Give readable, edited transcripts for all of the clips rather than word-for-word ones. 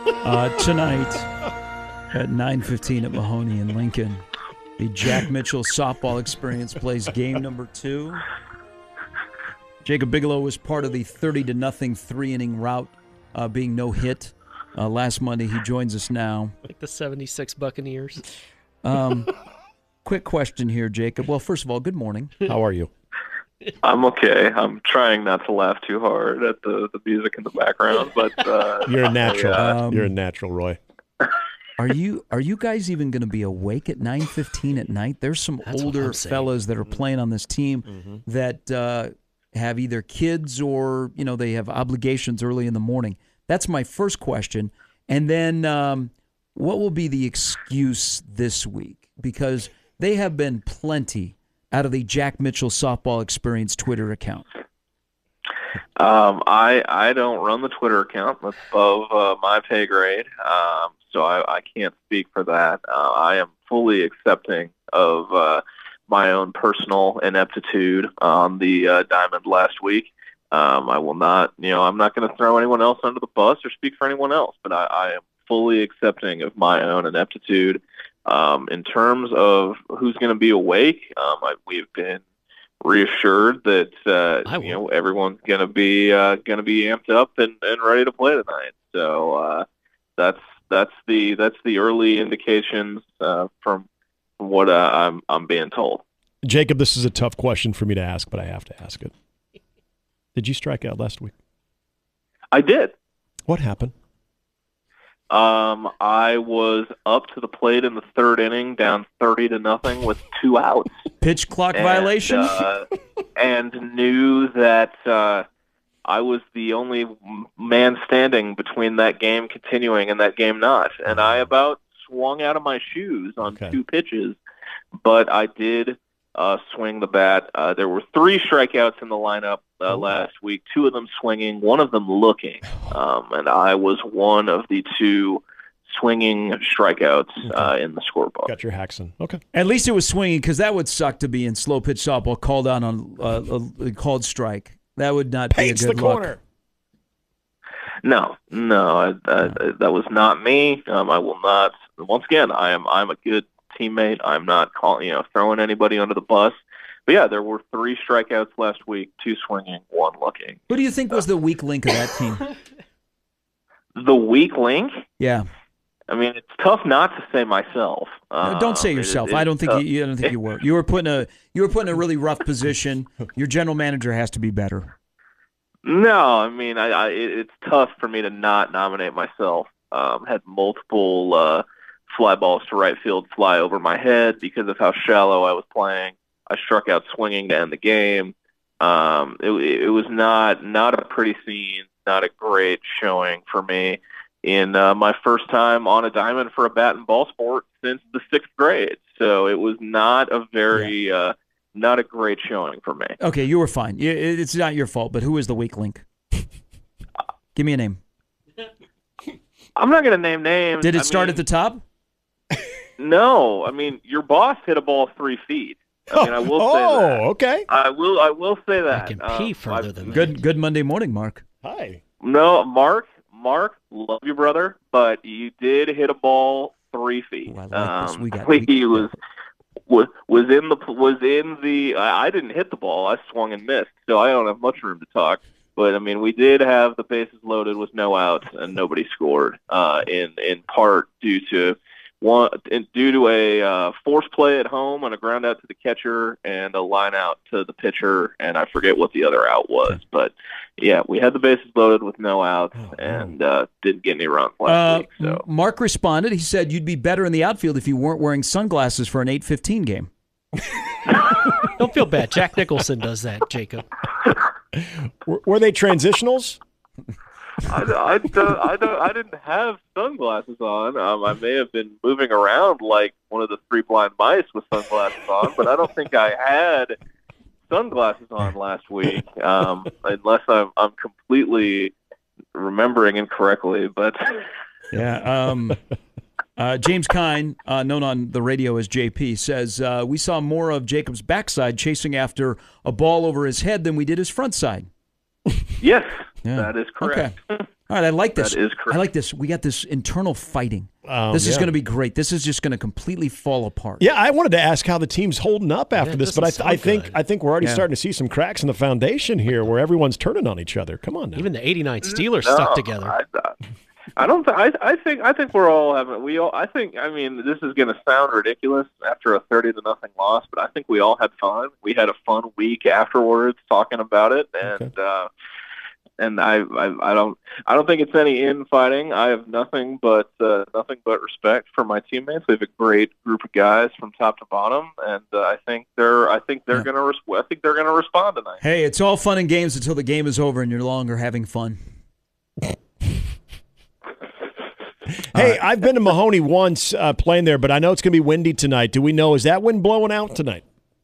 Tonight at 9:15 at Mahoney in Lincoln, the Jack Mitchell softball experience plays game number 2. Jacob Bigelow was part of the 30-0 3-inning rout, being no hit last Monday. He joins us now. Like the 76 Buccaneers. Quick question here, Jacob. Well, first of all, good morning. How are you? I'm okay. I'm trying not to laugh too hard at the music in the background, but You're a natural. You're a natural, Roy. Are you guys even going to be awake at 9:15 at night? There's some older fellas that are playing on this team that have either kids or they have obligations early in the morning. That's my first question. And then what will be the excuse this week? Because they have been plenty out of the Jack Mitchell softball experience Twitter account. I don't run the Twitter account. That's above my pay grade, so I can't speak for that. I am fully accepting of my own personal ineptitude on the diamond last week. I will not, I'm not going to throw anyone else under the bus or speak for anyone else, but I am fully accepting of my own ineptitude. In terms of who's going to be awake, we've been reassured that everyone's going to be amped up and ready to play tonight. So that's the early indications from what I'm being told. Jacob, this is a tough question for me to ask, but I have to ask it. Did you strike out last week? I did. What happened? I was up to the plate in the third inning, down 30-0 with 2 outs. Pitch clock violation? And knew that I was the only man standing between that game continuing and that game not. And I about swung out of my shoes on 2 pitches, but I did swing the bat. There were 3 strikeouts in the lineup last week, 2 of them swinging, 1 of them looking, and I was one of the 2 swinging strikeouts in the scorebook. Got your Haxon. Okay. At least it was swinging, because that would suck to be in slow pitch softball called out on a called strike. That would not be a good the look. corner. No, that was not me. I will not. Once again, I'm a good teammate. I'm not throwing anybody under the bus. But yeah, there were 3 strikeouts last week, 2 swinging, 1 looking. Who do you think was the weak link of that team? The weak link? Yeah. I mean, it's tough not to say myself. No, don't say yourself. I don't think you. I don't think you were. You were put in a really rough position. Your general manager has to be better. No, I mean, it's tough for me to not nominate myself. Had multiple fly balls to right field fly over my head because of how shallow I was playing. I struck out swinging to end the game. It was not a pretty scene, not a great showing for me in my first time on a diamond for a bat and ball sport since the 6th grade. So it was not a very not a great showing for me. Okay, you were fine. It's not your fault, but who is the weak link? Give me a name. I'm not going to name names. Did it start at the top? No. I mean, your boss hit a ball 3 feet. I mean, I will say that. Okay. I will say that. I can pee further than that. Good Monday morning, Mark. Hi. No, Mark, love you, brother, but you did hit a ball 3 feet. Ooh, I like this. He was in the. I didn't hit the ball. I swung and missed, so I don't have much room to talk. But I mean, we did have the bases loaded with no outs and nobody scored. In part due to a force play at home and a ground out to the catcher and a line out to the pitcher, and I forget what the other out was. But yeah, we had the bases loaded with no outs and didn't get any runs last week. So Mark responded. He said you'd be better in the outfield if you weren't wearing sunglasses for an 8:15 game. Don't feel bad. Jack Nicholson does that, Jacob. Were they transitionals? I didn't have sunglasses on. I may have been moving around like one of the 3 blind mice with sunglasses on, but I don't think I had sunglasses on last week, unless I'm completely remembering incorrectly. But yeah, James Kine, known on the radio as JP, says we saw more of Jacob's backside chasing after a ball over his head than we did his front side. Yes, Yeah. That is correct. Okay. All right, I like this. That is correct. I like this. We got this internal fighting. This is going to be great. This is just going to completely fall apart. Yeah, I wanted to ask how the team's holding up after this, but I think we're already starting to see some cracks in the foundation here, where everyone's turning on each other. Come on now. Even the '89 Steelers stuck together. I don't. I think we're all having. I think. I mean, this is going to sound ridiculous after a 30-0 loss, but I think we all had fun. We had a fun week afterwards talking about it, and. Okay. And I don't think it's any infighting. I have nothing but respect for my teammates. We have a great group of guys from top to bottom, and I think they're gonna respond tonight. Hey, it's all fun and games until the game is over and you're no longer having fun. Hey, I've been to Mahoney once playing there, but I know it's going to be windy tonight. Do we know, is that wind blowing out tonight?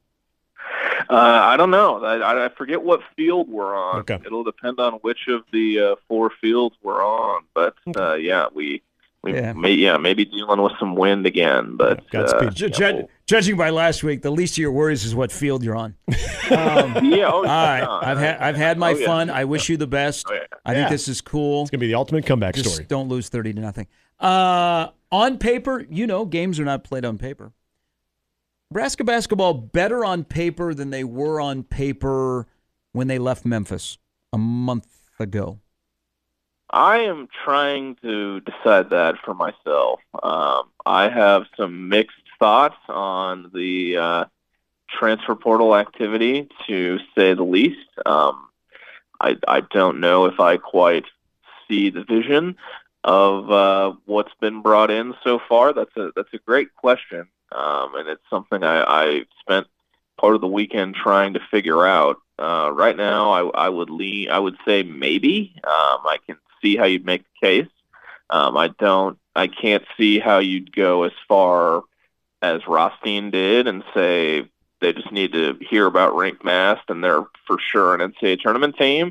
I don't know. I forget what field we're on. Okay. It'll depend on which of the 4 fields we're on. But we may be dealing with some wind again. But judging by last week, the least of your worries is what field you're on. All right. I've had my fun. I wish you the best. I think this is cool. It's going to be the ultimate comeback Just story. Don't lose 30-0. On paper, games are not played on paper. Nebraska basketball better on paper than they were on paper when they left Memphis a month ago. I am trying to decide that for myself. I have some mixed thoughts on the transfer portal activity, to say the least. I don't know if I quite see the vision of what's been brought in so far. That's a great question. And it's something I spent part of the weekend trying to figure out. Right now, I would say maybe. I can see how you'd make the case. I can't see how you'd go as far as Rothstein did and say they just need to hear about Rienk Mast and they're for sure an NCAA tournament team.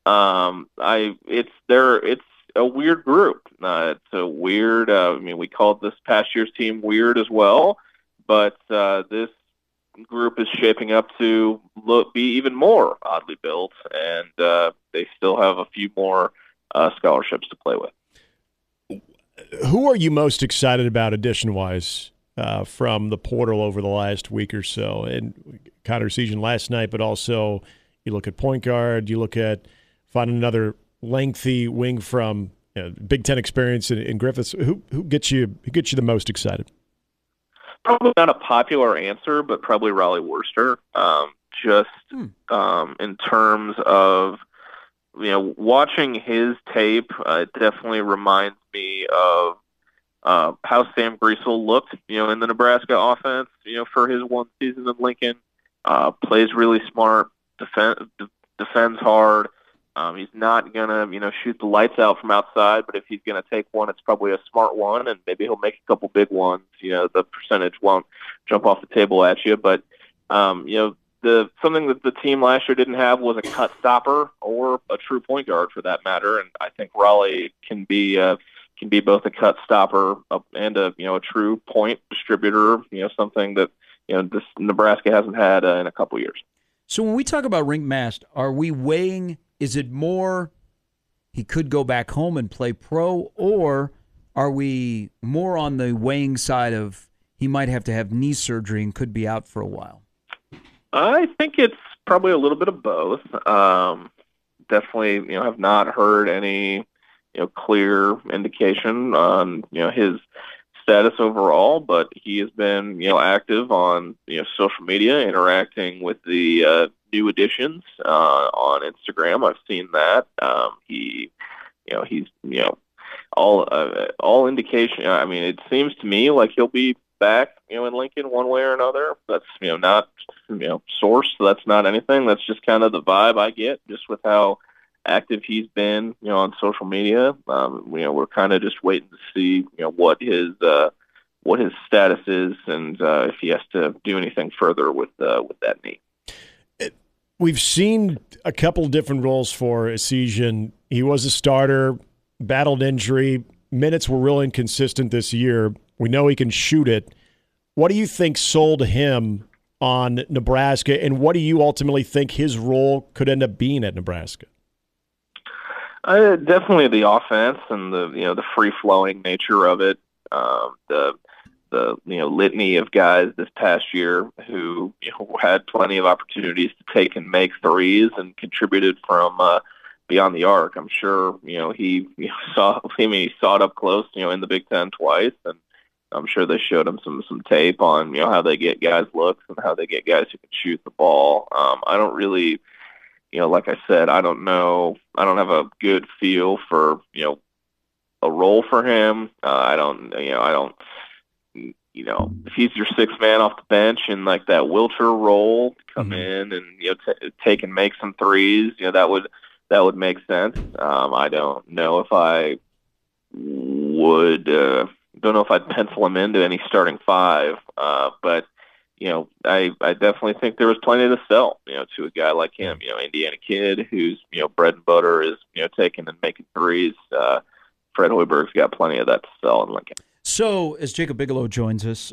It's a weird group. It's a weird. We called this past year's team weird as well, but this group is shaping up to be even more oddly built, and they still have a few more scholarships to play with. Who are you most excited about addition-wise from the portal over the last week or so? And Connor Essegian last night, but also you look at point guard, you look at finding another lengthy wing from Big Ten experience in Griffiths. Who gets you the most excited? Probably not a popular answer, but probably Raleigh Worcester. In terms of watching his tape, it definitely reminds me of how Sam Griesel looked, in the Nebraska offense, for his one season in Lincoln. Plays really smart, defends hard. He's not gonna, shoot the lights out from outside, but if he's gonna take one, it's probably a smart one, and maybe he'll make a couple big ones. The percentage won't jump off the table at you, but something that the team last year didn't have was a cut stopper or a true point guard, for that matter. And I think Raleigh can be both a cut stopper and a true point distributor. Something that this Nebraska hasn't had in a couple years. So when we talk about Rienk Mast, are we weighing? Is it more he could go back home and play pro, or are we more on the weighing side of he might have to have knee surgery and could be out for a while? I think it's probably a little bit of both. Definitely, have not heard any, clear indication on, his status overall, but he has been, active on, social media, interacting with the new additions on Instagram. I've seen that. He's, all indication. It seems to me like he'll be back, in Lincoln one way or another. That's, not, sourced. So that's not anything. That's just kind of the vibe I get just with how active he's been, on social media. We're kind of just waiting to see, what his status is and if he has to do anything further with that knee. We've seen a couple different roles for Essegian. He was a starter, battled injury. Minutes were real inconsistent this year. We know he can shoot it. What do you think sold him on Nebraska, and what do you ultimately think his role could end up being at Nebraska? Definitely the offense and the free flowing nature of it. The litany of guys this past year who had plenty of opportunities to take and make threes and contributed from beyond the arc. I'm sure he saw it up close in the Big Ten twice, and I'm sure they showed him some tape on how they get guys looks and how they get guys who can shoot the ball. I don't really, like I said, I don't know. I don't have a good feel for a role for him. I don't. If he's your sixth man off the bench in like that Wilcher role, come in and take and make some threes, that would make sense. I don't know if I would. Don't know if I'd pencil him into any starting five, but I definitely think there was plenty to sell, to a guy like him, Indiana kid whose bread and butter is taking and making threes. Fred Hoiberg's got plenty of that to sell in Lincoln. So, as Jacob Bigelow joins us,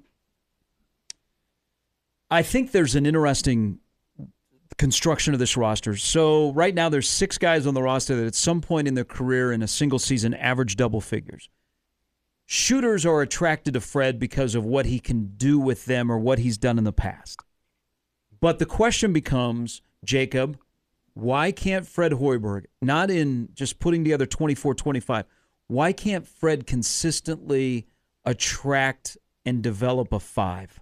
I think there's an interesting construction of this roster. So, right now, there's 6 guys on the roster that at some point in their career in a single season average double figures. Shooters are attracted to Fred because of what he can do with them or what he's done in the past. But the question becomes, Jacob, why can't Fred Hoiberg, not in just putting together 24-25, why can't Fred consistently attract and develop a 5?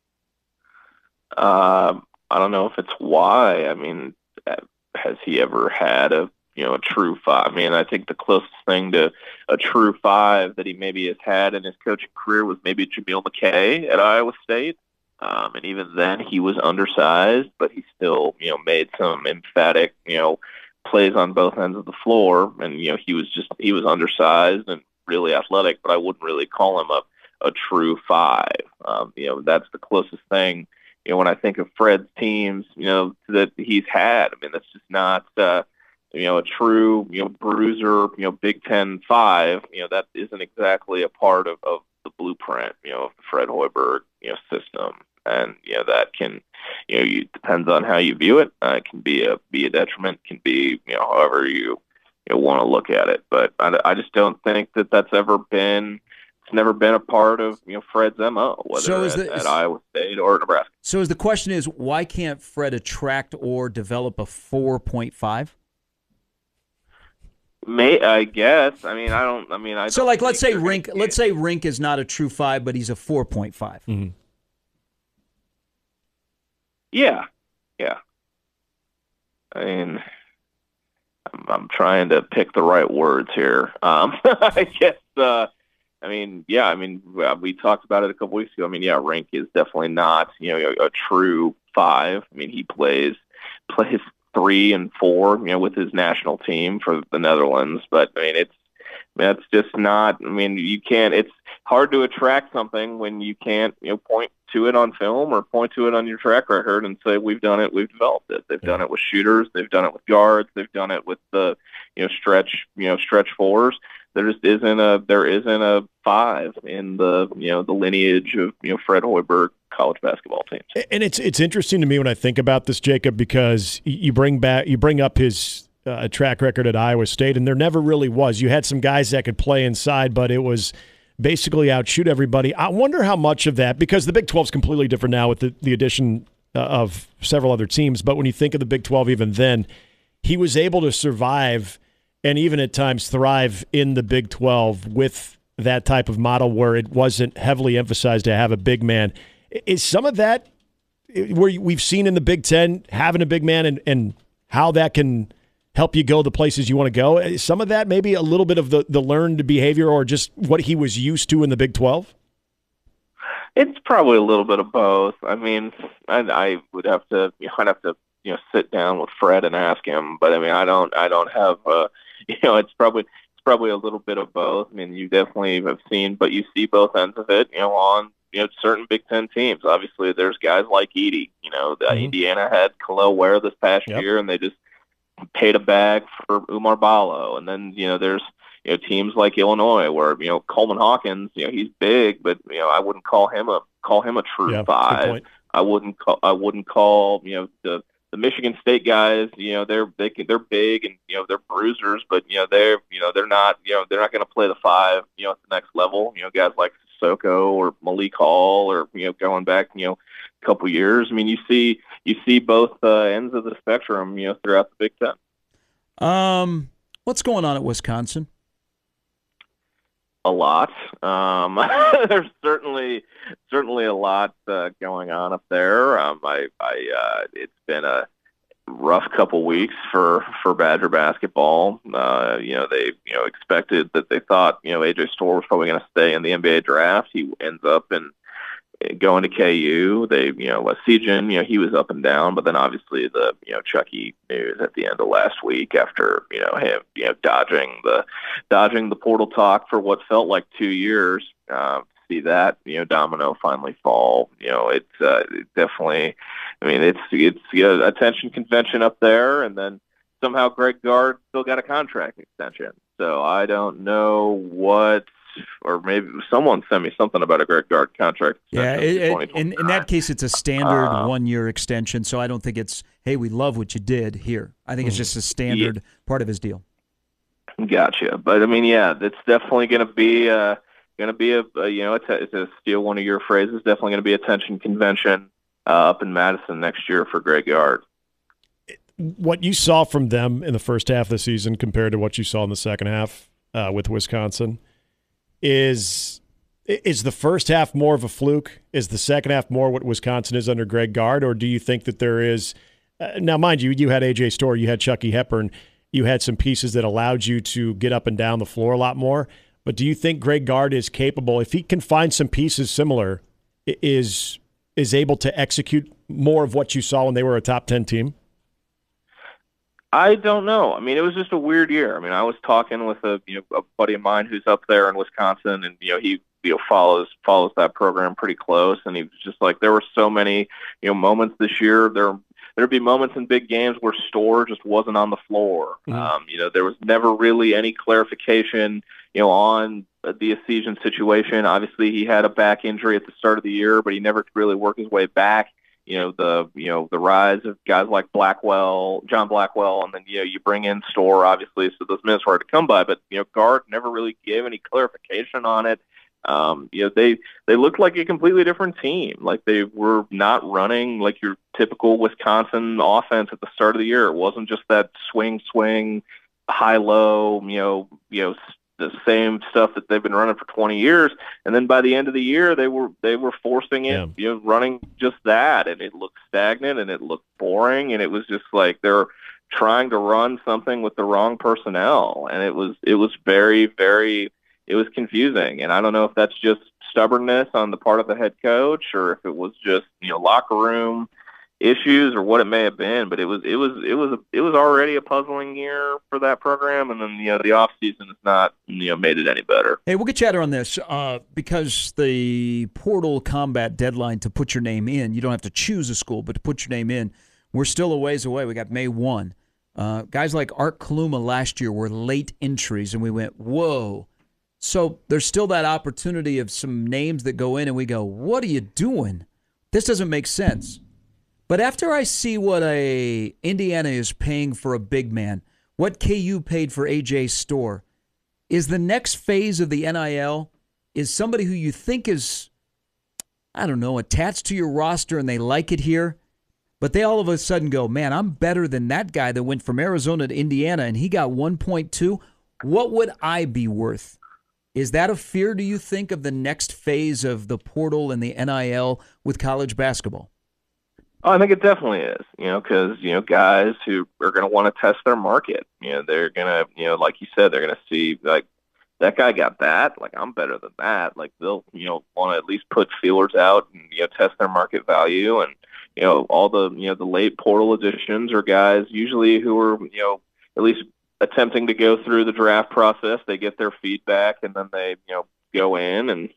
I don't know if it's why. I mean, has he ever had a true 5? I mean, I think the closest thing to a true 5 that he maybe has had in his coaching career was maybe Jameel McKay at Iowa State. And even then he was undersized, but he still, made some emphatic, plays on both ends of the floor. And, he was undersized and really athletic, but I wouldn't really call him a true 5. That's the closest thing, when I think of Fred's teams, that he's had. I mean, that's just not, a true, bruiser, Big Ten 5, that isn't exactly a part of the blueprint, of the Fred Hoiberg, system. And, that can, depends on how you view it. It can be a detriment, can be, however you want to look at it. But I just don't think that's ever been, it's never been a part of, Fred's MO, whether at Iowa State or Nebraska. So the question is, why can't Fred attract or develop a 4.5? I guess. I mean, I don't. So, like, let's say Rink. Let's say Rink is not a true 5, but he's a 4.5. Mm-hmm. Yeah. I mean, I'm trying to pick the right words here. I guess. We talked about it a couple weeks ago. I mean, yeah, Rink is definitely not, a true 5. I mean, he plays 3 and 4, with his national team for the Netherlands. But I mean, that's just not. I mean, you can't. It's hard to attract something when you can't, point to it on film or point to it on your track record and say we've done it, we've developed it. They've done it with shooters, they've done it with guards, they've done it with the stretch fours. There isn't a 5 in the the lineage of Fred Hoiberg college basketball teams. And it's interesting to me when I think about this, Jacob, because you bring up his track record at Iowa State, and there never really was. You had some guys that could play inside, but it was basically outshoot everybody. I wonder how much of that, because the Big 12 is completely different now with the addition of several other teams, but when you think of the Big 12 even then, he was able to survive and even at times thrive in the Big 12 with that type of model where it wasn't heavily emphasized to have a big man. Is some of that where we've seen in the Big 10 having a big man and how that can help you go the places you want to go? Is some of that maybe a little bit of the learned behavior or just what he was used to in the Big 12? It's probably a little bit of both. I mean, I'd have to sit down with Fred and ask him, but I mean, I don't have it's probably a little bit of both. I mean, you definitely have seen, but you see both ends of it, on certain Big Ten teams. Obviously, there's guys like Edey. Indiana had Khalil Ware this past year, and they just paid a bag for Umar Ballo. And then there's teams like Illinois where Coleman Hawkins, he's big, but I wouldn't call him a true 5. I wouldn't call the the Michigan State guys, they're big and they're bruisers, but they're not going to play the five at the next level. Guys like Sissoko or Malik Hall or going back a couple years. I mean, you see both ends of the spectrum throughout the Big Ten. What's going on at Wisconsin? A lot. There's certainly a lot going on up there. It's been a rough couple weeks for Badger basketball. They expected that they thought AJ Storr was probably going to stay in the NBA draft. He ends up going to KU. They, Sejan, he was up and down, but then obviously the, Chucky news at the end of last week after, him, dodging the portal talk for what felt like 2 years, see that, domino finally fall. It's definitely, it's attention convention up there. And then somehow Greg Gard still got a contract extension. So I don't know what, or maybe someone sent me something about a Greg Gard contract. Yeah, in that case, it's a standard 1 year extension. So I don't think it's, hey, we love what you did here. I think it's just a standard part of his deal. Gotcha. But it's definitely going to be to steal one of your phrases, definitely going to be attention convention up in Madison next year for Greg Gard. What you saw from them in the first half of the season compared to what you saw in the second half with Wisconsin. Is the first half more of a fluke? Is the second half more what Wisconsin is under Greg Gard? Or do you think that there is now, mind you, you had AJ Storr, you had Chucky Hepburn, you had some pieces that allowed you to get up and down the floor a lot more. But do you think Greg Gard is capable, if he can find some pieces similar, is able to execute more of what you saw when they were a top 10 team? I don't know. It was just a weird year. I was talking with a buddy of mine who's up there in Wisconsin, and he follows that program pretty close, and he was just like, there were so many moments this year. There'd be moments in big games where Storr just wasn't on the floor. Mm-hmm. There was never really any clarification on the Essegian situation. Obviously, he had a back injury at the start of the year, but he never could really work his way back. The rise of guys like John Blackwell, and then you bring in Storr, obviously, so those minutes were hard to come by. But Gard never really gave any clarification on it. They looked like a completely different team. Like they were not running like your typical Wisconsin offense at the start of the year. It wasn't just that swing, high low, the same stuff that they've been running for 20 years. And then by the end of the year, they were forcing it, running just that. And it looked stagnant and it looked boring. And it was just like they're trying to run something with the wrong personnel. And it was very, very, it was confusing. And I don't know if that's just stubbornness on the part of the head coach or if it was just, locker room issues or what it may have been, but it was already a puzzling year for that program, and then the off season has not made it any better. Hey, we'll get chatter on this because the portal combat deadline to put your name in, you don't have to choose a school, but to put your name in, we're still a ways away. We got May 1. Guys like Art Kaluma last year were late entries, and we went, whoa. So there's still that opportunity of some names that go in, and we go, what are you doing? This doesn't make sense. But after I see what Indiana is paying for a big man, what KU paid for AJ Storr, is the next phase of the NIL is somebody who you think is, I don't know, attached to your roster and they like it here, but they all of a sudden go, man, I'm better than that guy that went from Arizona to Indiana and he got 1.2. What would I be worth? Is that a fear, do you think, of the next phase of the portal and the NIL with college basketball? Oh, I think it definitely is, because, guys who are going to want to test their market, they're going to, like you said, they're going to see, like, that guy got that, like, I'm better than that. Like, they'll, want to at least put feelers out and, test their market value. And, all the, the late portal additions are guys usually who are, at least attempting to go through the draft process. They get their feedback and then they, go in and,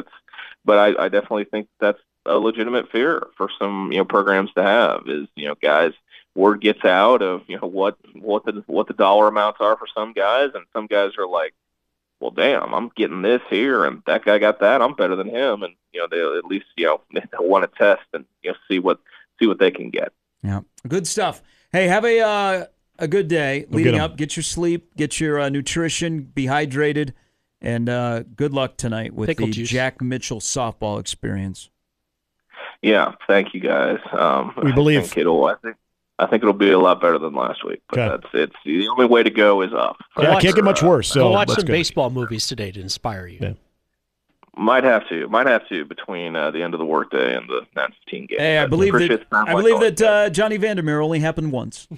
but I definitely think that's a legitimate fear for some programs to have is guys, word gets out of what the dollar amounts are for some guys, and some guys are like, well, damn, I'm getting this here and that guy got that, I'm better than him, and they'll at least they'll want to test and see what they can get. Yeah, good stuff. Hey, have a good day leading up. Get your sleep, get your nutrition, be hydrated, and good luck tonight with Pickle the juice. Jack Mitchell softball experience. Yeah, thank you guys. We believe. I think it'll be a lot better than last week. But Okay. it's the only way to go is up. Yeah, it can't get much worse. So Go watch that's some good. baseball movies today to inspire you. Yeah. Might have to between the end of the workday and the 9:15 game. Hey, I believe Appreciate the time, like always. that Johnny Vandermeer only happened once.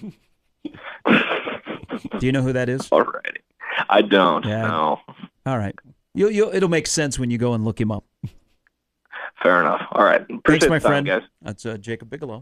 Do you know who that is? All right. I don't. Yeah. No. All right. It'll make sense when you go and look him up. Fair enough. All right. Thanks, Appreciate my the time, friend. guys. That's Jacob Bigelow.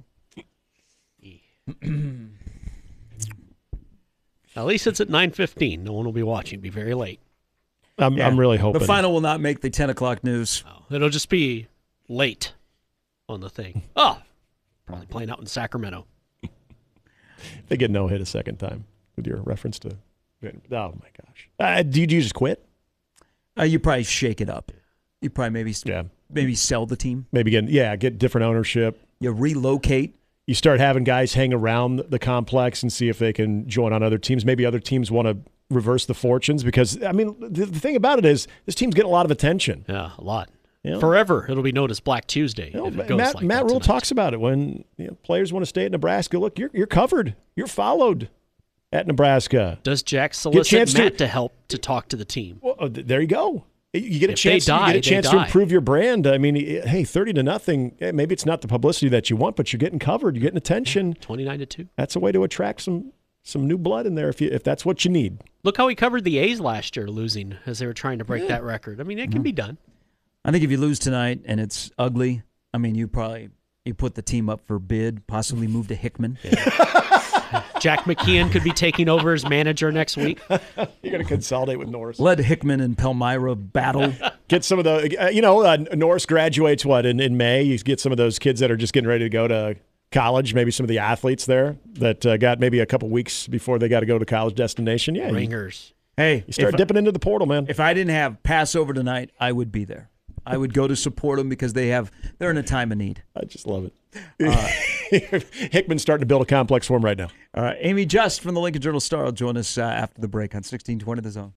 At least it's at 9:15. No one will be watching. Be very late. I'm really hoping. The final will not make the 10 o'clock news. Oh, it'll just be late on the thing. Oh, probably playing out in Sacramento. They get no hit a second time with your reference to. Oh my gosh! Do you just quit? You probably shake it up. You probably maybe sell the team. Maybe get different ownership. You relocate. You start having guys hang around the complex and see if they can join on other teams. Maybe other teams want to reverse the fortunes because, I mean, the thing about it is this team's getting a lot of attention. Yeah, a lot. You know? Forever, it'll be known as Black Tuesday. If it goes Matt like Rule that tonight. talks about it when players want to stay at Nebraska. Look, you're covered. You're followed at Nebraska. Does Jack chance solicit Matt to help to talk to the team? Well, there you go. You get a If chance. they die, you get a chance they to die. improve your brand. I mean, hey, 30-0. Maybe it's not the publicity that you want, but you're getting covered. You're getting attention. 29-2. That's a way to attract some new blood in there if that's what you need. Look how he covered the A's last year, losing as they were trying to break that record. I mean, it can be done. I think if you lose tonight and it's ugly, I mean, you put the team up for bid, possibly move to Hickman. Jack McKeon could be taking over as manager next week. You're going to consolidate with Norris. Let Hickman and Palmyra battle. Get some of the, Norris graduates in May. You get some of those kids that are just getting ready to go to college, maybe some of the athletes there that got maybe a couple weeks before they got to go to college destination. Yeah, Ringers. Hey, you start dipping into the portal, man. If I didn't have Passover tonight, I would be there. I would go to support them because they're in a time of need. I just love it. Hickman's starting to build a complex for him right now. Amy Just from the Lincoln Journal-Star will join us after the break on 1620 The Zone.